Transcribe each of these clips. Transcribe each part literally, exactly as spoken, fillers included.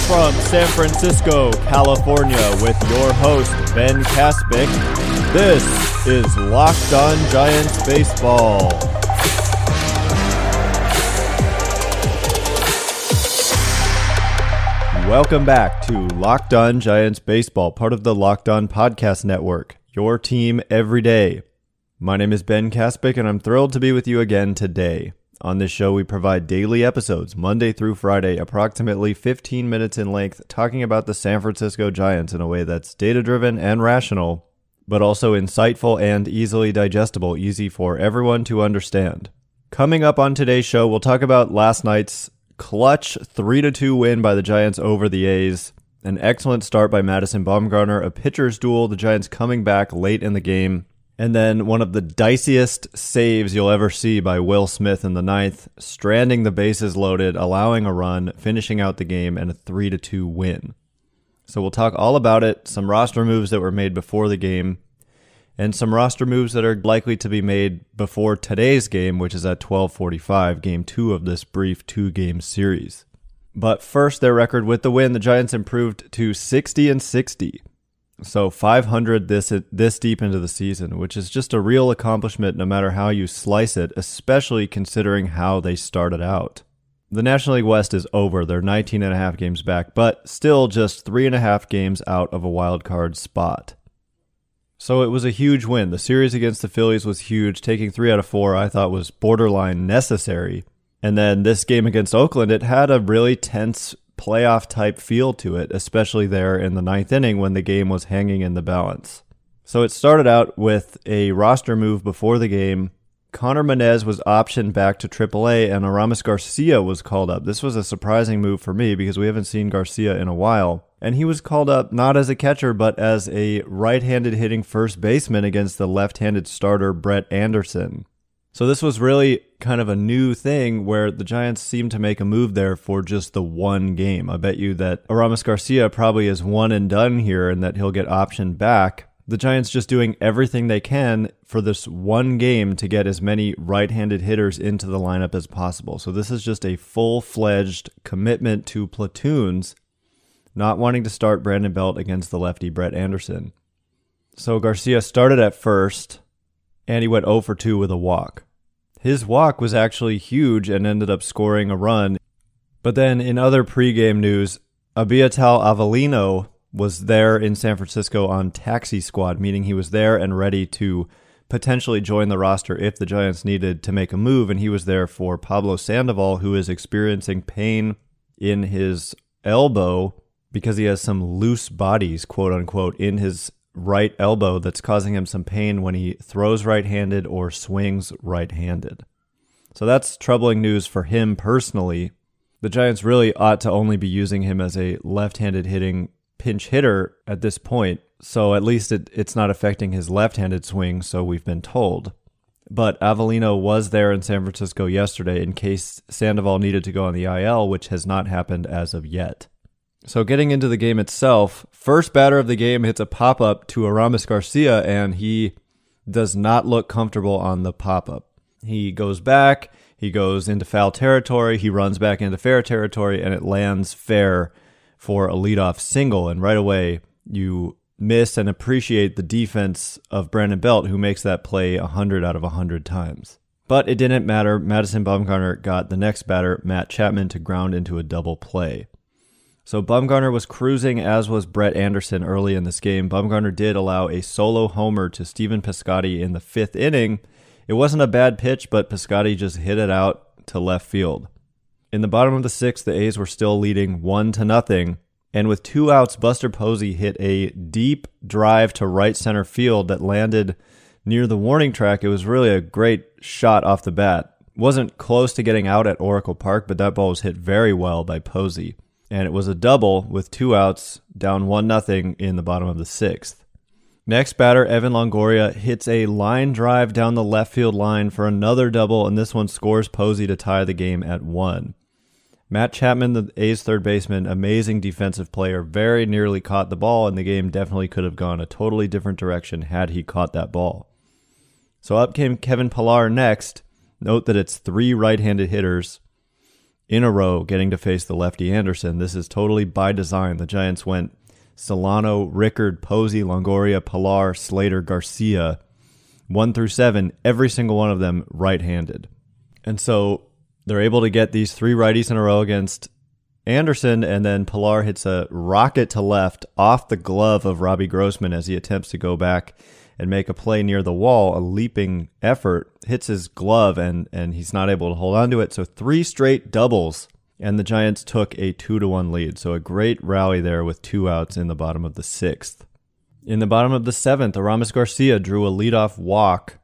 from San Francisco, California, with your host, Ben Kaspick. This is Locked On Giants Baseball. Welcome back to Locked On Giants Baseball, part of the Locked On Podcast Network, your team every day. My name is Ben Kaspick, and I'm thrilled to be with you again today. On this show, we provide daily episodes, Monday through Friday, approximately fifteen minutes in length, talking about the San Francisco Giants in a way that's data-driven and rational, but also insightful and easily digestible, easy for everyone to understand. Coming up on today's show, we'll talk about last night's clutch three to two win by the Giants over the A's, an excellent start by Madison Bumgarner, a pitcher's duel, the Giants coming back late in the game, and then one of the diciest saves you'll ever see by Will Smith in the ninth, stranding the bases loaded, allowing a run, finishing out the game, and a three to two win. So we'll talk all about it, some roster moves that were made before the game, and some roster moves that are likely to be made before today's game, which is at twelve forty-five, game two of this brief two-game series. But first, their record with the win, the Giants improved to sixty and sixty. So five hundred this this deep into the season, which is just a real accomplishment no matter how you slice it, especially considering how they started out. The National League West is over. They're nineteen and a half games back, but still just three and a half games out of a wild card spot. So it was a huge win. The series against the Phillies was huge. Taking three out of four I thought was borderline necessary. And then this game against Oakland, it had a really tense playoff type feel to it, especially there in the ninth inning when the game was hanging in the balance. So it started out with a roster move before the game. Connor Menez was optioned back to triple A and Aramis Garcia was called up. This was a surprising move for me because we haven't seen Garcia in a while. And he was called up not as a catcher, but as a right-handed hitting first baseman against the left-handed starter Brett Anderson. So this was really kind of a new thing where the Giants seemed to make a move there for just the one game. I bet you that Aramis Garcia probably is one and done here and that he'll get optioned back. The Giants just doing everything they can for this one game to get as many right-handed hitters into the lineup as possible. So this is just a full-fledged commitment to platoons, not wanting to start Brandon Belt against the lefty Brett Anderson. So Garcia started at first, and he went oh for two with a walk. His walk was actually huge and ended up scoring a run. But then in other pregame news, Abiatal Avelino was there in San Francisco on taxi squad, meaning he was there and ready to potentially join the roster if the Giants needed to make a move, and he was there for Pablo Sandoval, who is experiencing pain in his elbow because he has some loose bodies, quote-unquote, in his right elbow that's causing him some pain when he throws right-handed or swings right-handed. So that's troubling news for him personally. The Giants really ought to only be using him as a left-handed hitting pinch hitter at this point, so at least it, it's not affecting his left-handed swing, so we've been told. But Avelino was there in San Francisco yesterday in case Sandoval needed to go on the I L, which has not happened as of yet. So getting into the game itself, first batter of the game hits a pop-up to Aramis Garcia, and he does not look comfortable on the pop-up. He goes back, he goes into foul territory, he runs back into fair territory, and it lands fair for a leadoff single, and right away you miss and appreciate the defense of Brandon Belt, who makes that play one hundred out of one hundred times. But it didn't matter. Madison Bumgarner got the next batter, Matt Chapman, to ground into a double play. So Bumgarner was cruising, as was Brett Anderson early in this game. Bumgarner did allow a solo homer to Stephen Piscotty in the fifth inning. It wasn't a bad pitch, but Piscotty just hit it out to left field. In the bottom of the sixth, the A's were still leading one to nothing, and with two outs, Buster Posey hit a deep drive to right center field that landed near the warning track. It was really a great shot off the bat. Wasn't close to getting out at Oracle Park, but that ball was hit very well by Posey. And it was a double with two outs, down one nothing in the bottom of the sixth. Next batter, Evan Longoria, hits a line drive down the left field line for another double, and this one scores Posey to tie the game at one. Matt Chapman, the A's third baseman, amazing defensive player, very nearly caught the ball, and the game definitely could have gone a totally different direction had he caught that ball. So up came Kevin Pillar next. Note that it's three right-handed hitters in a row getting to face the lefty Anderson. This is totally by design. The Giants went Solano, Rickard, Posey, Longoria, Pilar, Slater, Garcia, one through seven, every single one of them right-handed. And so they're able to get these three righties in a row against Anderson, and then Pilar hits a rocket to left off the glove of Robbie Grossman as he attempts to go back and make a play near the wall. A leaping effort hits his glove, and, and he's not able to hold on to it. So three straight doubles, and the Giants took a two to one lead. So a great rally there with two outs in the bottom of the sixth. In the bottom of the seventh, Aramis Garcia drew a leadoff walk,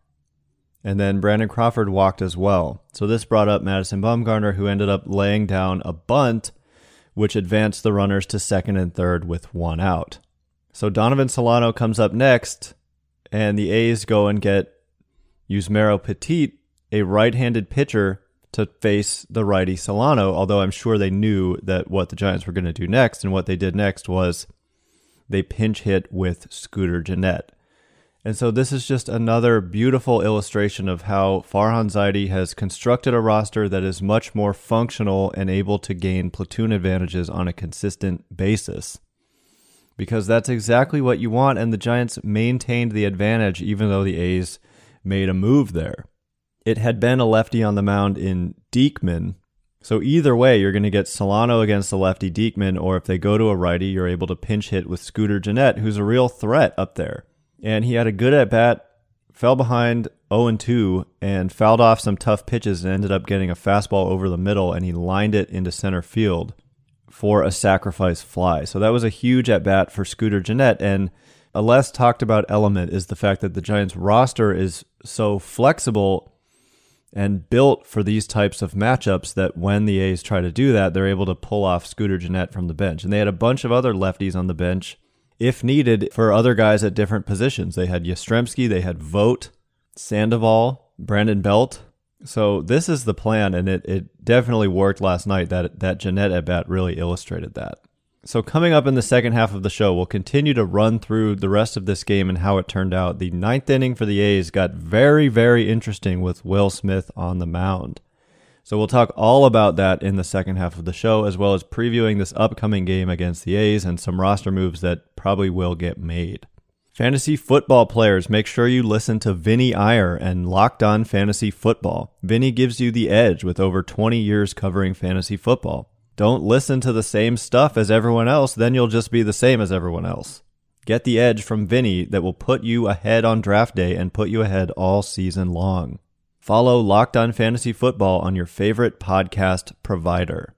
and then Brandon Crawford walked as well. So this brought up Madison Bumgarner, who ended up laying down a bunt, which advanced the runners to second and third with one out. So Donovan Solano comes up next, and the A's go and get Yusmeiro Petit, a right-handed pitcher, to face the righty Solano, although I'm sure they knew that what the Giants were going to do next, and what they did next was they pinch hit with Scooter Gennett. And so this is just another beautiful illustration of how Farhan Zaidi has constructed a roster that is much more functional and able to gain platoon advantages on a consistent basis. Because that's exactly what you want, and the Giants maintained the advantage even though the A's made a move there. It had been a lefty on the mound in Diekman, so either way you're going to get Solano against the lefty Diekman, or if they go to a righty, you're able to pinch hit with Scooter Gennett, who's a real threat up there. And he had a good at-bat, fell behind oh and two, and fouled off some tough pitches and ended up getting a fastball over the middle, and he lined it into center field for a sacrifice fly. So that was a huge at-bat for Scooter Gennett, and a less talked about element is the fact that the Giants roster is so flexible and built for these types of matchups that when the A's try to do that, they're able to pull off Scooter Gennett from the bench. And they had a bunch of other lefties on the bench, if needed, for other guys at different positions. They had Yastrzemski, they had Vogt, Sandoval, Brandon Belt. So this is the plan, and it, it definitely worked last night. That, that Gennett at-bat really illustrated that. So coming up in the second half of the show, we'll continue to run through the rest of this game and how it turned out. The ninth inning for the A's got very, very interesting with Will Smith on the mound. So we'll talk all about that in the second half of the show, as well as previewing this upcoming game against the A's and some roster moves that probably will get made. Fantasy football players, make sure you listen to Vinny Iyer and Locked On Fantasy Football. Vinny gives you the edge with over twenty years covering fantasy football. Don't listen to the same stuff as everyone else, then you'll just be the same as everyone else. Get the edge from Vinny that will put you ahead on draft day and put you ahead all season long. Follow Locked On Fantasy Football on your favorite podcast provider.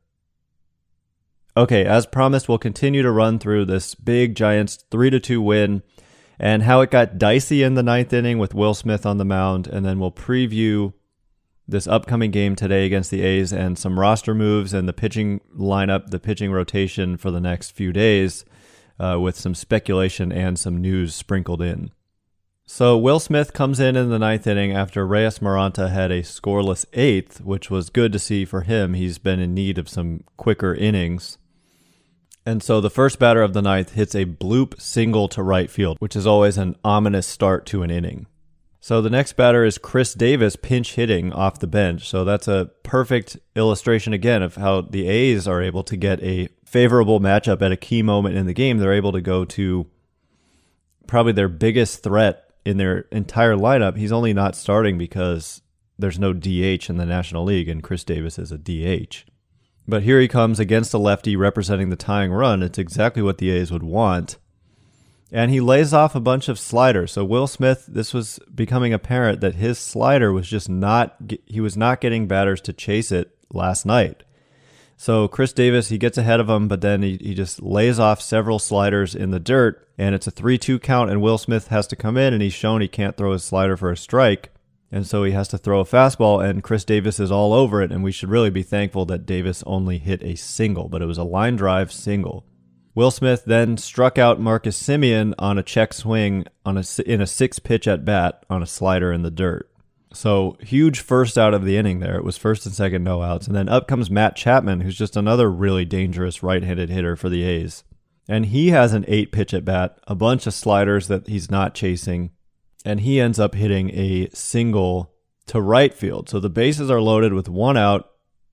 Okay, as promised, we'll continue to run through this big Giants three to two win and how it got dicey in the ninth inning with Will Smith on the mound, and then we'll preview this upcoming game today against the A's and some roster moves and the pitching lineup, the pitching rotation for the next few days, uh, with some speculation and some news sprinkled in. So Will Smith comes in in the ninth inning after Reyes Maranta had a scoreless eighth, which was good to see for him. He's been in need of some quicker innings. And so the first batter of the ninth hits a bloop single to right field, which is always an ominous start to an inning. So the next batter is Chris Davis pinch hitting off the bench. So that's a perfect illustration again of how the A's are able to get a favorable matchup at a key moment in the game. They're able to go to probably their biggest threat in their entire lineup. He's only not starting because there's no D H in the National League, and Chris Davis is a D H. But here he comes against a lefty representing the tying run. It's exactly what the A's would want. And he lays off a bunch of sliders. So Will Smith, this was becoming apparent that his slider was just not, he was not getting batters to chase it last night. So Chris Davis, he gets ahead of him, but then he, he just lays off several sliders in the dirt, and it's a three two count, and Will Smith has to come in, and he's shown he can't throw his slider for a strike, and so he has to throw a fastball, and Chris Davis is all over it, and we should really be thankful that Davis only hit a single, but it was a line drive single. Will Smith then struck out Marcus Semien on a check swing on a, in a six-pitch at-bat on a slider in the dirt. So huge first out of the inning there. It was first and second no outs. And then up comes Matt Chapman, who's just another really dangerous right-handed hitter for the A's. And he has an eight-pitch at-bat, a bunch of sliders that he's not chasing, and he ends up hitting a single to right field. So the bases are loaded with one out.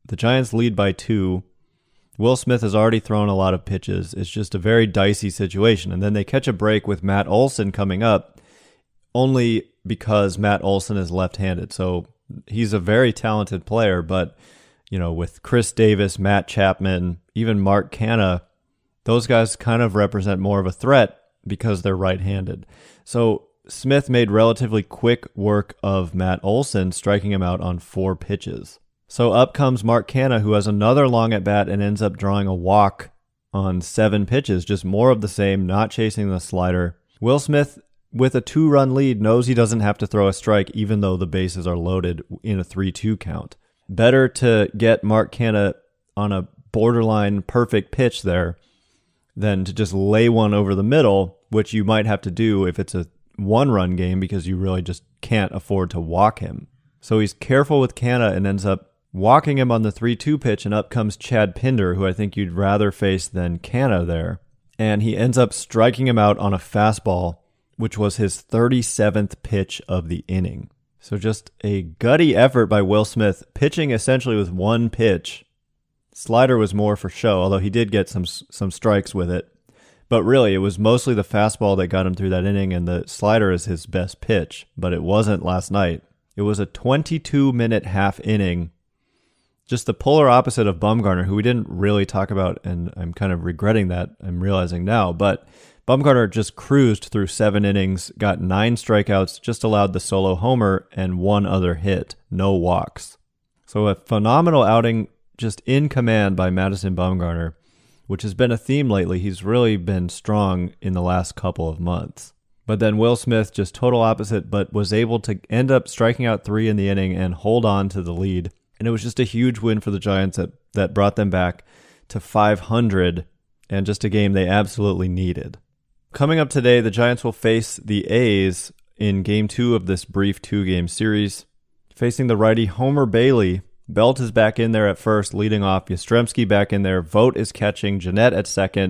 The Giants lead by two. Will Smith has already thrown a lot of pitches. It's just a very dicey situation. And then they catch a break with Matt Olson coming up, only because Matt Olson is left-handed. So he's a very talented player, but you know, with Chris Davis, Matt Chapman, even Mark Canha, those guys kind of represent more of a threat because they're right-handed. So Smith made relatively quick work of Matt Olson, striking him out on four pitches. So up comes Mark Canha, who has another long at-bat and ends up drawing a walk on seven pitches, just more of the same, not chasing the slider. Will Smith, with a two-run lead, knows he doesn't have to throw a strike even though the bases are loaded in a three two count. Better to get Mark Canha on a borderline perfect pitch there than to just lay one over the middle, which you might have to do if it's a one-run game because you really just can't afford to walk him. So he's careful with Canha and ends up walking him on the three two pitch, and up comes Chad Pinder, who I think you'd rather face than Canha there. And he ends up striking him out on a fastball, which was his thirty-seventh pitch of the inning. So just a gutty effort by Will Smith, pitching essentially with one pitch. Slider was more for show, although he did get some some strikes with it. But really, it was mostly the fastball that got him through that inning, and the slider is his best pitch. But it wasn't last night. It was a twenty-two minute half inning. Just the polar opposite of Bumgarner, who we didn't really talk about, and I'm kind of regretting that, I'm realizing now. But Bumgarner just cruised through seven innings, got nine strikeouts, just allowed the solo homer and one other hit, no walks. So a phenomenal outing, just in command by Madison Bumgarner, which has been a theme lately. He's really been strong in the last couple of months. But then Will Smith, just total opposite, but was able to end up striking out three in the inning and hold on to the lead. And it was just a huge win for the Giants that, that brought them back to five hundred, and just a game they absolutely needed. Coming up today, the Giants will face the A's in game two of this brief two-game series. Facing the righty Homer Bailey, Belt is back in there at first, leading off. Yastrzemski back in there. Vogt is catching. Jeanette at second.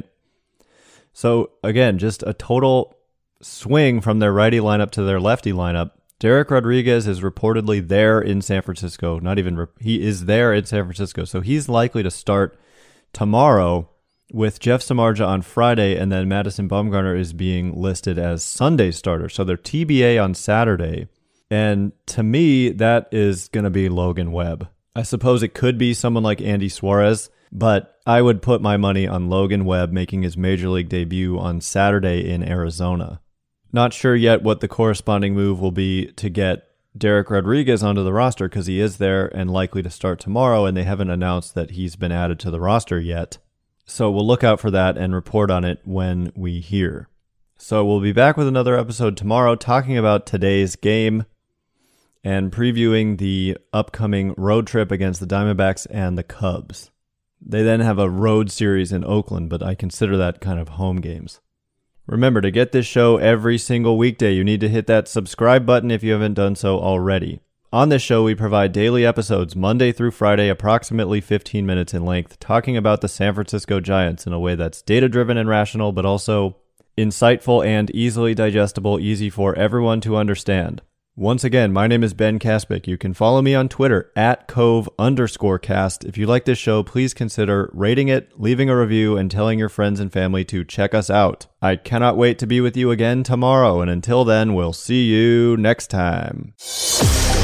So, again, just a total swing from their righty lineup to their lefty lineup. Derek Rodriguez is reportedly there in San Francisco. Not even, re- he is there in San Francisco. So he's likely to start tomorrow with Jeff Samardzija on Friday, and then Madison Bumgarner is being listed as Sunday starter. So they're T B A on Saturday. And to me, that is going to be Logan Webb. I suppose it could be someone like Andy Suarez, but I would put my money on Logan Webb making his major league debut on Saturday in Arizona. Not sure yet what the corresponding move will be to get Derek Rodriguez onto the roster, because he is there and likely to start tomorrow, and they haven't announced that he's been added to the roster yet. So we'll look out for that and report on it when we hear. So we'll be back with another episode tomorrow talking about today's game and previewing the upcoming road trip against the Diamondbacks and the Cubs. They then have a road series in Oakland, but I consider that kind of home games. Remember, to get this show every single weekday, you need to hit that subscribe button if you haven't done so already. On this show, we provide daily episodes Monday through Friday, approximately fifteen minutes in length, talking about the San Francisco Giants in a way that's data-driven and rational, but also insightful and easily digestible, easy for everyone to understand. Once again, my name is Ben Kaspick. You can follow me on Twitter at Cove underscore cast. If you like this show, please consider rating it, leaving a review, and telling your friends and family to check us out. I cannot wait to be with you again tomorrow, and until then, we'll see you next time.